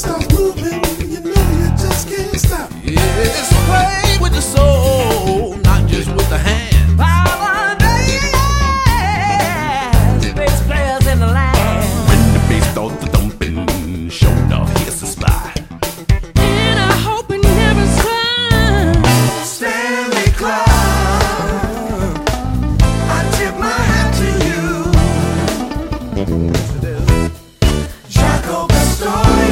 starts moving, you know you just can't stop. It's crazy.